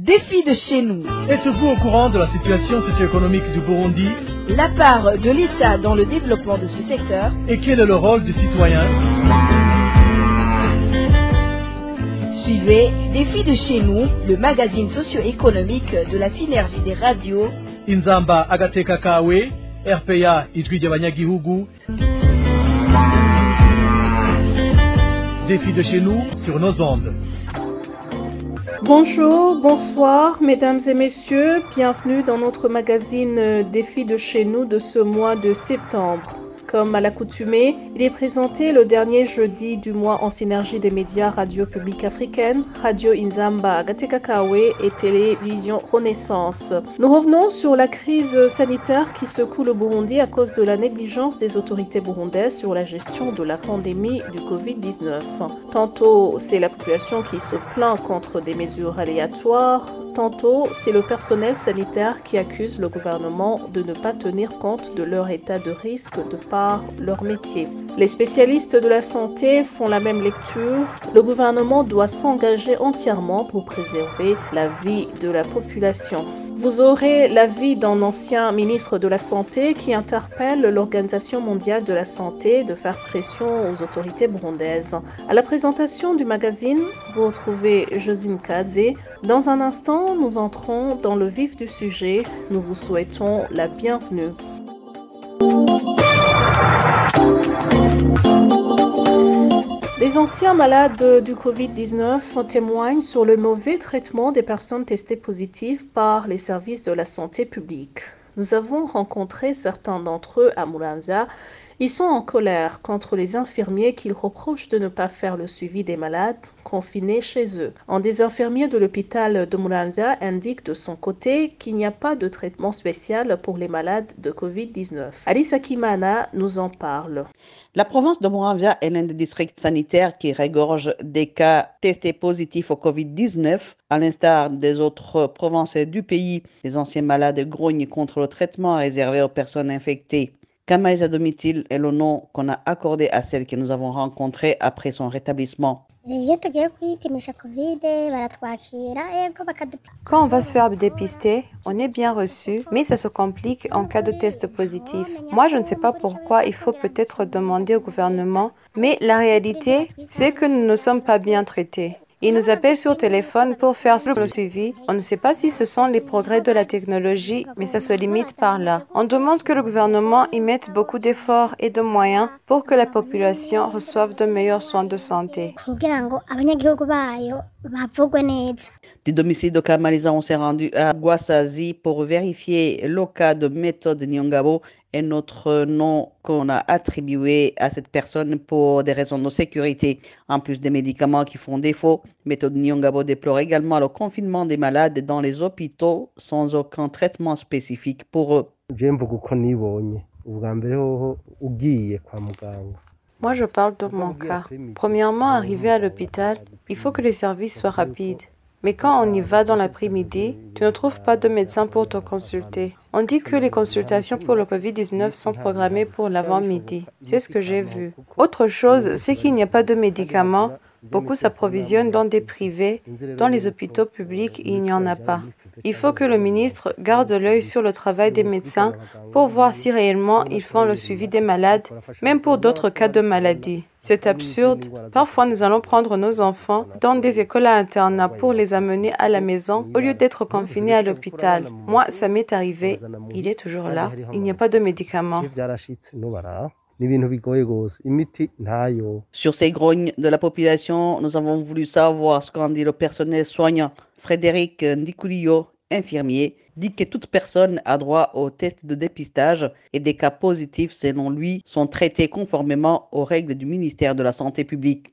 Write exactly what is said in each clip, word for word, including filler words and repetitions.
Défi de chez nous. Êtes-vous au courant de la situation socio-économique du Burundi? La part de l'État dans le développement de ce secteur. Et quel est le rôle du citoyen? Suivez Défi de chez nous, le magazine socio-économique de la synergie des radios Inzamba Agateka Kawe, R P A Ijwi ry'Abanyagihugu. Défi de chez nous sur nos ondes. Bonjour, bonsoir, mesdames et messieurs, bienvenue dans notre magazine Défi de chez nous de ce mois de septembre. Comme à l'accoutumée, il est présenté le dernier jeudi du mois en synergie des médias Radio Publique Africaine, Radio Inzamba Agateka Kawe et Télévision Renaissance. Nous revenons sur la crise sanitaire qui secoue le Burundi à cause de la négligence des autorités burundaises sur la gestion de la pandémie du covid dix-neuf. Tantôt, c'est la population qui se plaint contre des mesures aléatoires. Tantôt, c'est le personnel sanitaire qui accuse le gouvernement de ne pas tenir compte de leur état de risque de par leur métier. Les spécialistes de la santé font la même lecture. Le gouvernement doit s'engager entièrement pour préserver la vie de la population. Vous aurez l'avis d'un ancien ministre de la Santé qui interpelle l'Organisation mondiale de la santé de faire pression aux autorités burundaises. À la présentation du magazine, vous retrouvez Josine Kadze. Dans un instant, nous entrons dans le vif du sujet. Nous vous souhaitons la bienvenue. Les anciens malades du covid dix-neuf témoignent sur le mauvais traitement des personnes testées positives par les services de la santé publique. Nous avons rencontré certains d'entre eux à Muramvya. Ils sont en colère contre les infirmiers qu'ils reprochent de ne pas faire le suivi des malades confinés chez eux. Un des infirmiers de l'hôpital de Muramvya indique de son côté qu'il n'y a pas de traitement spécial pour les malades de covid dix-neuf. Alice Akimana nous en parle. La province de Muramvya est l'un des districts sanitaires qui regorge des cas testés positifs au covid dix-neuf. À l'instar des autres provinces du pays, les anciens malades grognent contre le traitement réservé aux personnes infectées. Kamaïs à domicile est le nom qu'on a accordé à celle que nous avons rencontrée après son rétablissement. Quand on va se faire dépister, on est bien reçu, mais ça se complique en cas de test positif. Moi, je ne sais pas pourquoi, il faut peut-être demander au gouvernement, mais la réalité, c'est que nous ne sommes pas bien traités. Ils nous appellent sur téléphone pour faire le suivi. On ne sait pas si ce sont les progrès de la technologie, mais ça se limite par là. On demande que le gouvernement y mette beaucoup d'efforts et de moyens pour que la population reçoive de meilleurs soins de santé. Du domicile de Kamaliza, on s'est rendu à Gwasazi pour vérifier le cas de Méthode Nyongabo, un autre nom qu'on a attribué à cette personne pour des raisons de sécurité. En plus des médicaments qui font défaut, Méthode Nyongabo déplore également le confinement des malades dans les hôpitaux sans aucun traitement spécifique pour eux. Moi, je parle de mon cas. Premièrement, arrivé à l'hôpital, il faut que les services soient rapides. Mais quand on y va dans l'après-midi, tu ne trouves pas de médecin pour te consulter. On dit que les consultations pour le covid dix-neuf sont programmées pour l'avant-midi. C'est ce que j'ai vu. Autre chose, c'est qu'il n'y a pas de médicaments. Beaucoup s'approvisionnent dans des privés. Dans les hôpitaux publics, il n'y en a pas. Il faut que le ministre garde l'œil sur le travail des médecins pour voir si réellement ils font le suivi des malades, même pour d'autres cas de maladie. C'est absurde. Parfois, nous allons prendre nos enfants dans des écoles à internat pour les amener à la maison au lieu d'être confinés à l'hôpital. Moi, ça m'est arrivé. Il est toujours là. Il n'y a pas de médicaments. Sur ces grognes de la population, nous avons voulu savoir ce qu'en dit le personnel soignant. Frédéric Ndikuliyo, infirmier, dit que toute personne a droit au test de dépistage et des cas positifs, selon lui, sont traités conformément aux règles du ministère de la Santé publique.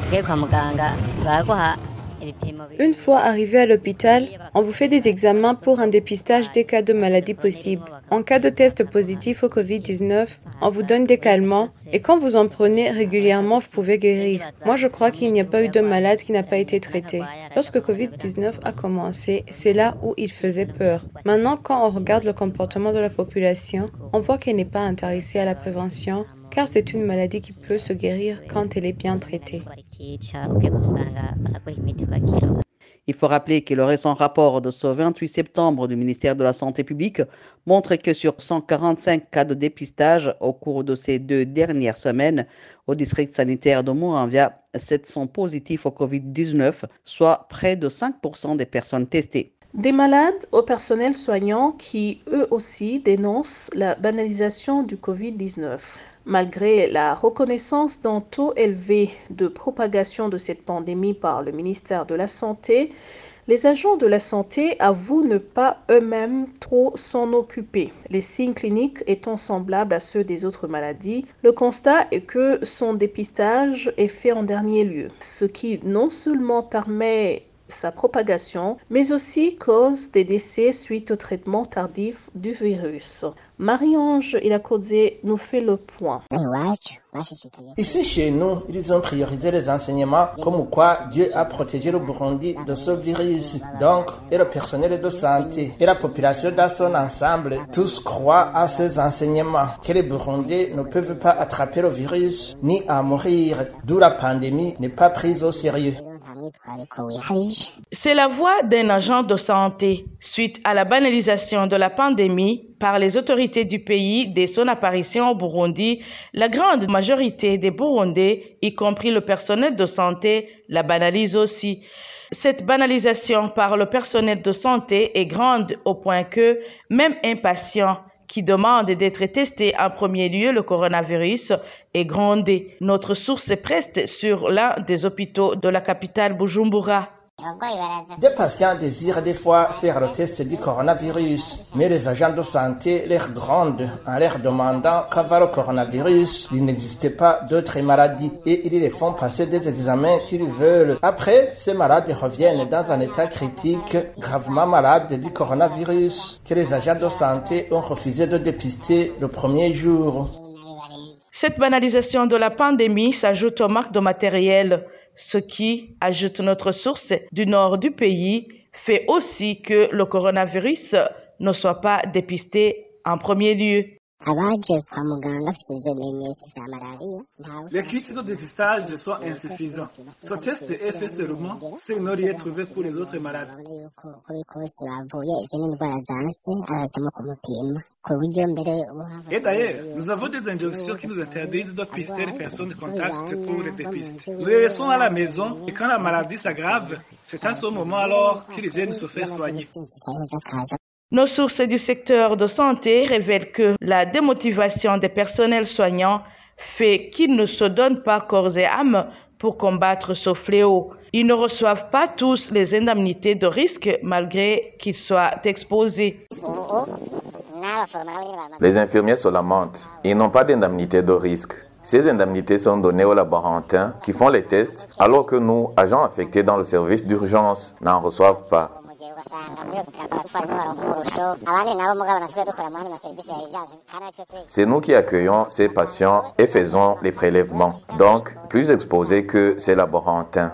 Une fois arrivé à l'hôpital, on vous fait des examens pour un dépistage des cas de maladies possibles. En cas de test positif au covid dix-neuf, on vous donne des calmants et quand vous en prenez régulièrement, vous pouvez guérir. Moi, je crois qu'il n'y a pas eu de malade qui n'a pas été traité. Lorsque covid dix-neuf a commencé, c'est là où il faisait peur. Maintenant, quand on regarde le comportement de la population, on voit qu'elle n'est pas intéressée à la prévention, car c'est une maladie qui peut se guérir quand elle est bien traitée. Il faut rappeler que le récent rapport de ce vingt-huit septembre du ministère de la Santé publique montre que sur cent quarante-cinq cas de dépistage au cours de ces deux dernières semaines au district sanitaire de Muramvya, sept sont positifs au covid dix-neuf, soit près de cinq pour cent des personnes testées. Des malades au personnel soignant qui, eux aussi, dénoncent la banalisation du covid dix-neuf. Malgré la reconnaissance d'un taux élevé de propagation de cette pandémie par le ministère de la Santé, les agents de la santé avouent ne pas eux-mêmes trop s'en occuper. Les signes cliniques étant semblables à ceux des autres maladies, le constat est que son dépistage est fait en dernier lieu, ce qui non seulement permet sa propagation, mais aussi cause des décès suite au traitement tardif du virus. Marie-Ange Ilakodze nous fait le point. Ici chez nous, ils ont priorisé les enseignements comme quoi Dieu a protégé le Burundi de ce virus. Donc, et le personnel de santé et la population dans son ensemble, tous croient à ces enseignements, que les Burundais ne peuvent pas attraper le virus ni en mourir, d'où la pandémie n'est pas prise au sérieux. C'est la voix d'un agent de santé suite à la banalisation de la pandémie par les autorités du pays dès son apparition au Burundi. La grande majorité des Burundais, y compris le personnel de santé, la banalise aussi. Cette banalisation par le personnel de santé est grande au point que même un patient qui demande d'être testé en premier lieu le coronavirus est grondé. Notre source est preste sur l'un des hôpitaux de la capitale Bujumbura. Des patients désirent des fois faire le test du coronavirus, mais les agents de santé les grondent en leur demandant qu'avant le coronavirus, il n'existait pas d'autres maladies et ils les font passer des examens qu'ils veulent. Après, ces malades reviennent dans un état critique, gravement malades du coronavirus, que les agents de santé ont refusé de dépister le premier jour. Cette banalisation de la pandémie s'ajoute au manque de matériel, ce qui, ajoute notre source du nord du pays, fait aussi que le coronavirus ne soit pas dépisté en premier lieu. Les kits de dépistage sont insuffisants. Ce test est fait seulement si on aurait trouvé pour les autres malades. Et d'ailleurs, nous avons des injonctions qui nous interdisent de pister les personnes de contact pour les dépister. Nous les laissons à la maison et quand la maladie s'aggrave, c'est à ce moment alors qu'ils viennent se faire soigner. Nos sources du secteur de santé révèlent que la démotivation des personnels soignants fait qu'ils ne se donnent pas corps et âme pour combattre ce fléau. Ils ne reçoivent pas tous les indemnités de risque malgré qu'ils soient exposés. Les infirmiers se lamentent. Ils n'ont pas d'indemnité de risque. Ces indemnités sont données aux laborantins qui font les tests alors que nous, agents affectés dans le service d'urgence, n'en reçoivent pas. C'est nous qui accueillons ces patients et faisons les prélèvements, donc plus exposés que ces laborantins.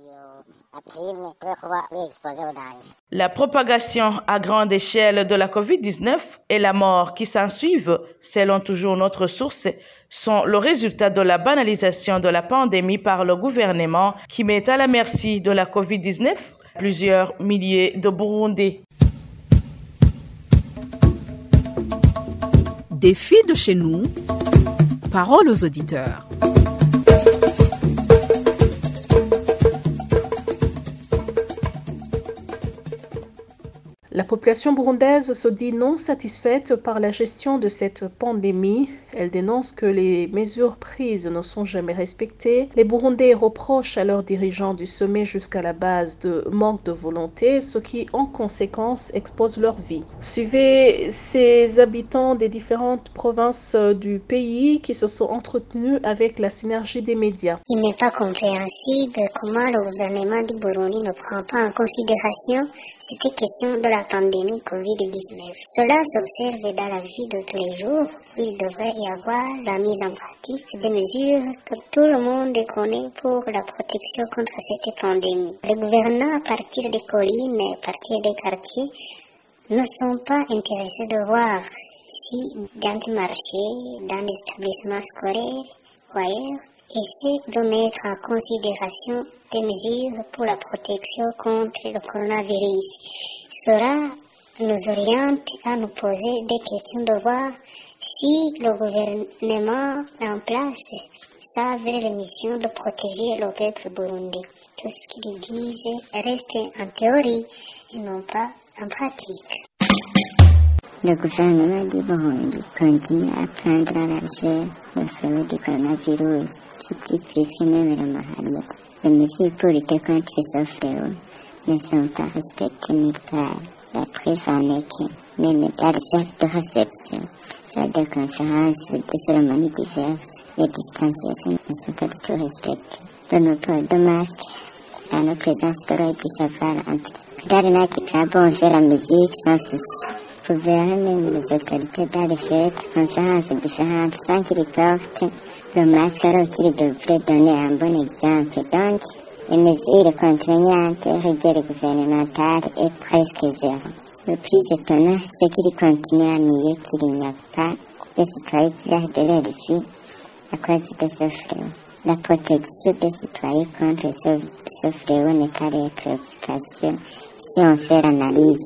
La propagation à grande échelle de la covid dix-neuf et la mort qui s'ensuivent, selon toujours notre source, sont le résultat de la banalisation de la pandémie par le gouvernement qui met à la merci de la covid dix-neuf plusieurs milliers de Burundais. Défi de chez nous, parole aux auditeurs. La population burundaise se dit non satisfaite par la gestion de cette pandémie. Elle dénonce que les mesures prises ne sont jamais respectées. Les Burundais reprochent à leurs dirigeants du sommet jusqu'à la base de manque de volonté, ce qui en conséquence expose leur vie. Suivez ces habitants des différentes provinces du pays qui se sont entretenus avec la synergie des médias. Il n'est pas compréhensible comment le gouvernement du Burundi ne prend pas en considération cette question de la pandémie covid dix-neuf. Cela s'observe dans la vie de tous les jours. Il devrait y avoir la mise en pratique des mesures que tout le monde connaît pour la protection contre cette pandémie. Les gouvernants, à partir des collines et à partir des quartiers, ne sont pas intéressés de voir si dans les marchés, dans les établissements scolaires ou ailleurs, essaie de mettre en considération des mesures pour la protection contre le coronavirus. Cela nous oriente à nous poser des questions de voir si le gouvernement en place savait la mission de protéger le peuple burundais. Tout ce qu'ils disent reste en théorie et non pas en pratique. Le gouvernement du Burundi continue à prendre à la légère le fléau du coronavirus qui tue plus que même la maladie. Les mesures pour lutter contre ce fléau ne sont pas respectées nulle part. La preuve en est que même dans les salles de réception, salles de conférence, des cérémonies diverses, les distanciations ne sont pas du tout respectées. Le nombre de masques, la non-présence d'oreilles qui séparent entre Darina qui prend bon faire la musique sans souci. Vous verrez même les autorités dans les fêtes, conférences différentes sans qu'ils portent le masque alors qu'ils devraient donner un bon exemple. Donc, les mesures contraignantes et rigueur gouvernementale est presque zéro. Le plus étonnant, c'est qu'ils continuent à nier qu'il n'y a pas de citoyens qui perdent de leur vie à cause de ce fléau. La protection des citoyens contre ce, ce fléau n'est pas des préoccupations si on fait l'analyse.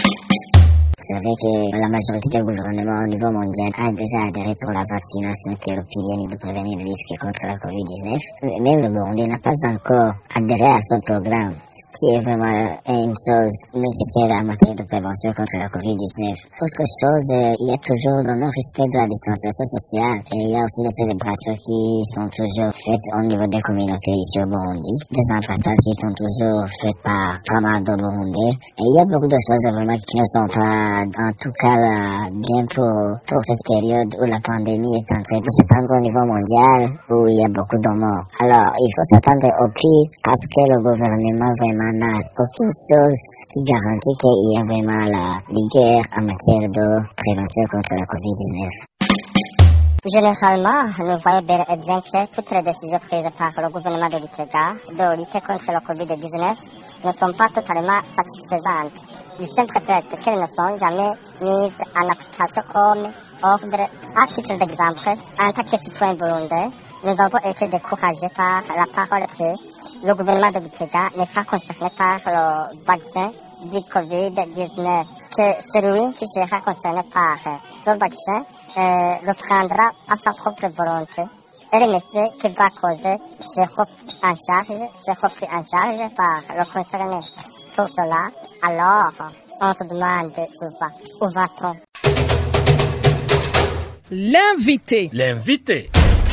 C'est vrai que la majorité des gouvernements au niveau mondial a déjà adhéré pour la vaccination qui est le pilier de prévenir le risque contre la covid dix-neuf. Mais le Burundi n'a pas encore adhéré à ce programme, ce qui est vraiment une chose nécessaire en matière de prévention contre la covid dix-neuf. Autre chose, il y a toujours le non-respect de la distanciation sociale et il y a aussi des célébrations qui sont toujours faites au niveau des communautés ici au Burundi, des ambassades qui sont toujours faites par pas mal de Burundais. Et il y a beaucoup de choses vraiment qui ne sont pas en tout cas bien pour, pour cette période où la pandémie est en train de s'étendre au niveau mondial, où il y a beaucoup de morts. Alors, il faut s'attendre au pire parce que le gouvernement vraiment n'a aucune chose qui garantit qu'il y a vraiment la rigueur en matière de prévention contre la covid dix-neuf. Généralement, nous voyons bien et bien que toutes les décisions prises par le gouvernement de Gitega de lutter contre le covid dix-neuf ne sont pas totalement satisfaisantes. Du simple fait qu'elles ne sont jamais mises en application comme ordre. À titre d'exemple, en tant que citoyen burundais, nous avons été découragés par la parole que le gouvernement de Gitega n'est pas concerné par le vaccin du covid dix-neuf, que celui qui sera concerné par le vaccin euh, le prendra à sa propre volonté. Et les méfaits qu'il va causer seront en charge, seront pris en charge par le concerné. Pour cela, alors, on se demande souvent, où va-t-on? L'invité. L'invité.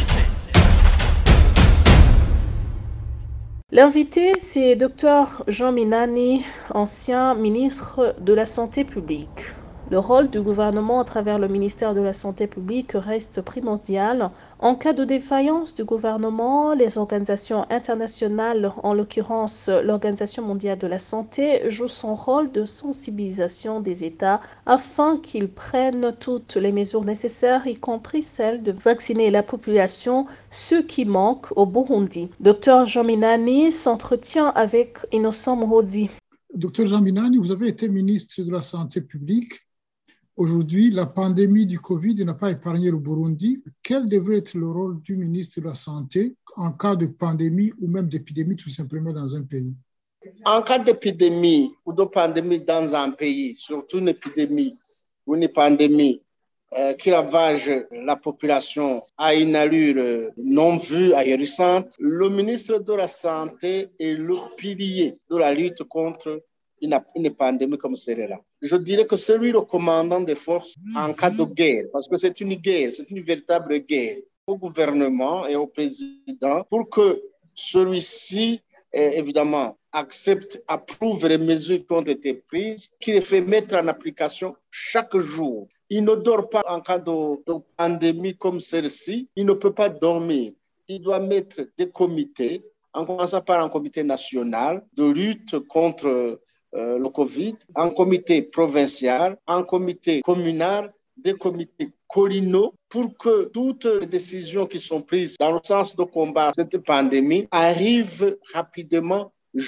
L'invité, c'est Docteur Jean Minani, ancien ministre de la Santé publique. Le rôle du gouvernement à travers le ministère de la Santé publique reste primordial. En cas de défaillance du gouvernement, les organisations internationales, en l'occurrence l'Organisation mondiale de la santé, jouent son rôle de sensibilisation des États afin qu'ils prennent toutes les mesures nécessaires, y compris celle de vacciner la population, ce qui manque au Burundi. Docteur Jean Minani s'entretient avec Innocent Mouhodi. Docteur Jean Minani, vous avez été ministre de la Santé publique. Aujourd'hui, la pandémie du Covid n'a pas épargné le Burundi. Quel devrait être le rôle du ministre de la Santé en cas de pandémie ou même d'épidémie tout simplement dans un pays? En cas d'épidémie ou de pandémie dans un pays, surtout une épidémie ou une pandémie euh, qui ravage la population à une allure non vue, ahurissante, le ministre de la Santé est le pilier de la lutte contre Une, une pandémie comme celle-là. Je dirais que c'est lui le commandant des forces en cas de guerre, parce que c'est une guerre, c'est une véritable guerre au gouvernement et au président pour que celui-ci, eh, évidemment, accepte, approuve les mesures qui ont été prises, qu'il les fait mettre en application chaque jour. Il ne dort pas en cas de, de pandémie comme celle-ci, il ne peut pas dormir. Il doit mettre des comités, en commençant par un comité national de lutte contre Euh, le Covid, un comité provincial, un comité communal, des comités collinaux pour que toutes les décisions qui sont prises dans le sens de combattre cette pandémie arrivent rapidement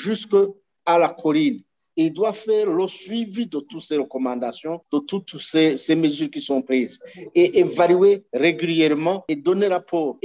jusqu'à la colline. Il doit faire le suivi de toutes ces recommandations, de toutes ces, ces mesures qui sont prises et évaluer régulièrement et donner rapport et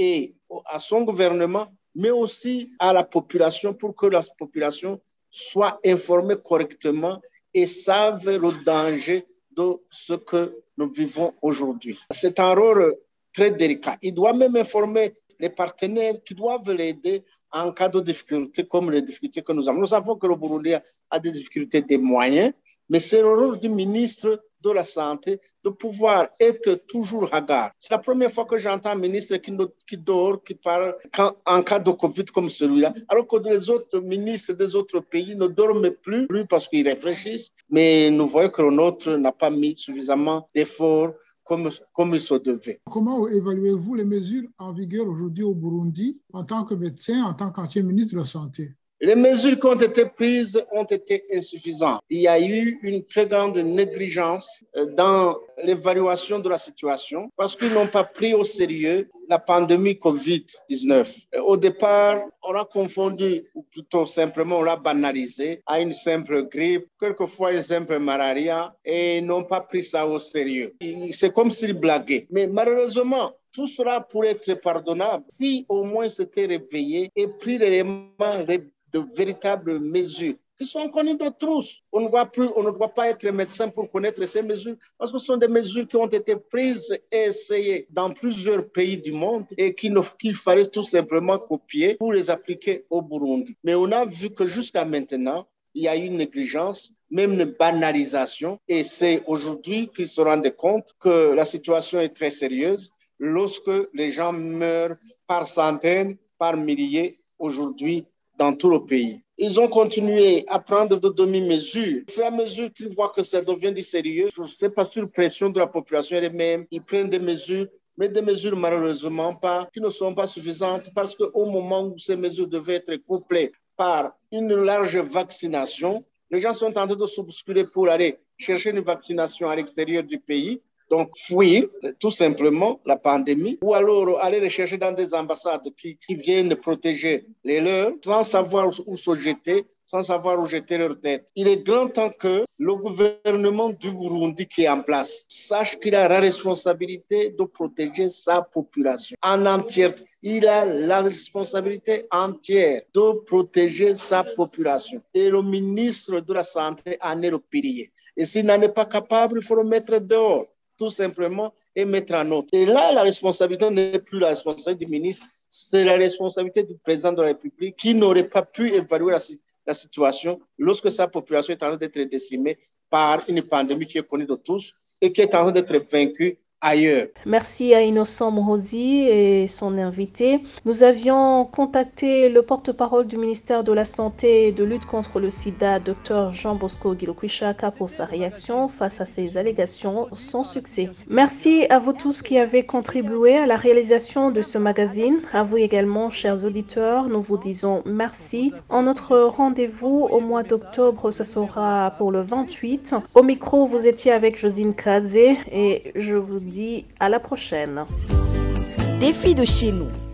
à son gouvernement, mais aussi à la population pour que la population soit informée correctement et sache le danger de ce que nous vivons aujourd'hui. C'est un rôle très délicat. Il doit même informer les partenaires qui doivent l'aider en cas de difficultés comme les difficultés que nous avons. Nous savons que le Burundi a des difficultés des moyens, mais c'est le rôle du ministre de la Santé de pouvoir être toujours à garde. C'est la première fois que j'entends un ministre qui, qui dort, qui parle quand, en cas de Covid comme celui-là, alors que les autres ministres des autres pays ne dorment plus, plus parce qu'ils réfléchissent, mais nous voyons que le nôtre n'a pas mis suffisamment d'efforts Comme, comme il se devait. Comment évaluez-vous les mesures en vigueur aujourd'hui au Burundi en tant que médecin, en tant qu'ancien ministre de la Santé? Les mesures qui ont été prises ont été insuffisantes. Il y a eu une très grande négligence dans l'évaluation de la situation parce qu'ils n'ont pas pris au sérieux la pandémie covid dix-neuf. Au départ, on a confondu, ou plutôt simplement on l'a banalisé à une simple grippe, quelquefois une simple malaria, et n'ont pas pris ça au sérieux. C'est comme s'ils blaguaient. Mais malheureusement, tout cela pourrait être pardonnable si au moins s'était réveillé et pris l'élément de véritables mesures qui sont connues de tous. On ne doit plus, on ne doit pas être médecin pour connaître ces mesures parce que ce sont des mesures qui ont été prises et essayées dans plusieurs pays du monde et qu'il qu'il fallait tout simplement copier pour les appliquer au Burundi. Mais on a vu que jusqu'à maintenant, il y a eu une négligence, même une banalisation, et c'est aujourd'hui qu'ils se rendent compte que la situation est très sérieuse lorsque les gens meurent par centaines, par milliers aujourd'hui dans tout le pays. Ils ont continué à prendre de demi-mesures. Au fur et à mesure qu'ils voient que ça devient du sérieux, ce n'est pas sur pression de la population elle-même, ils prennent des mesures, mais des mesures malheureusement pas, qui ne sont pas suffisantes parce qu'au moment où ces mesures devaient être couplées par une large vaccination, les gens sont en train de se bousculer pour aller chercher une vaccination à l'extérieur du pays. Donc, fuir tout simplement la pandémie ou alors aller les chercher dans des ambassades qui, qui viennent protéger les leurs sans savoir où se jeter, sans savoir où jeter leur tête. Il est grand temps que le gouvernement du Burundi qui est en place sache qu'il a la responsabilité de protéger sa population en entièreté. Il a la responsabilité entière de protéger sa population. Et le ministre de la Santé en est le pilier. Et s'il n'en est pas capable, il faut le mettre dehors, tout simplement, et mettre en autre. Et là, la responsabilité n'est plus la responsabilité du ministre, c'est la responsabilité du président de la République qui n'aurait pas pu évaluer la, la situation lorsque sa population est en train d'être décimée par une pandémie qui est connue de tous et qui est en train d'être vaincue ailleurs. Merci à Innocent Mouhodi et son invité. Nous avions contacté le porte-parole du ministère de la Santé et de lutte contre le sida, Dr Jean Bosco Gilokwishaka, pour sa réaction face à ces allégations sans succès. Merci à vous tous qui avez contribué à la réalisation de ce magazine. À vous également, chers auditeurs, nous vous disons merci. En notre rendez-vous au mois d'octobre, ce sera pour le vingt-huit. Au micro, vous étiez avec Josine Kadze et je vous dis à la prochaine. Défi de chez nous.